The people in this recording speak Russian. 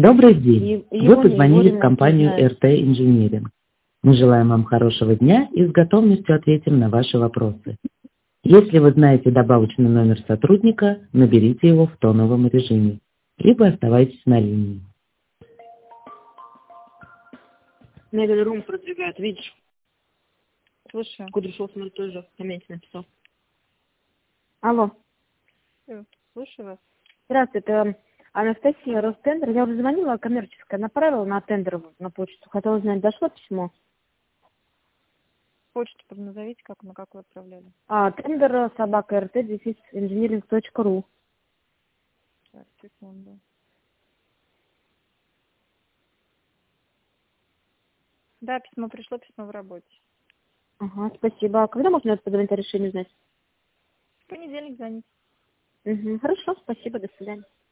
Добрый день. Вы позвонили в компанию знаю. РТ Инжиниринг. Мы желаем вам хорошего дня и с готовностью ответим на ваши вопросы. Если вы знаете добавочный номер сотрудника, наберите его в тоновом режиме, либо оставайтесь на линии. Мебель Рум продвигает, видишь? Слушаю. Кудряшов смотри, тоже в комменте написал. Алло. Слушаю вас. Здравствуйте, это Анастасия, Ростендер. Я уже звонила, коммерческая, направила на тендер на почту. Хотела узнать, дошло письмо? Почту назовите, на как вы отправляли. Тендер собака rt-engineering.ru. Так, секунду. Да, письмо пришло, письмо в работе. Ага, спасибо. А когда можно позвонить о решении узнать? В понедельник звоните. Хорошо, спасибо, до свидания.